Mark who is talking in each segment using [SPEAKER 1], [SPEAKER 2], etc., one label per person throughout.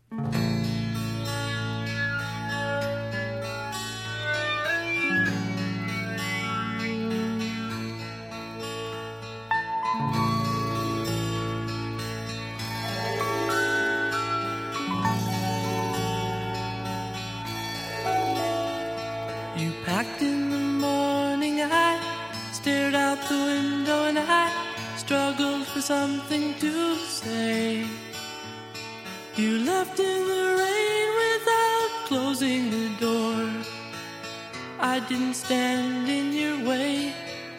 [SPEAKER 1] You packed in the morning, I stared out the window and I struggled for something to say. You left in the rain without closing the door. I didn't stand in your way.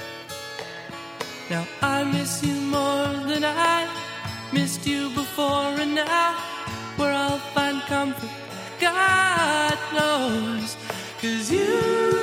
[SPEAKER 1] Now I miss you more than I missed you before, and now where I'll find comfort, God knows. 'Cause you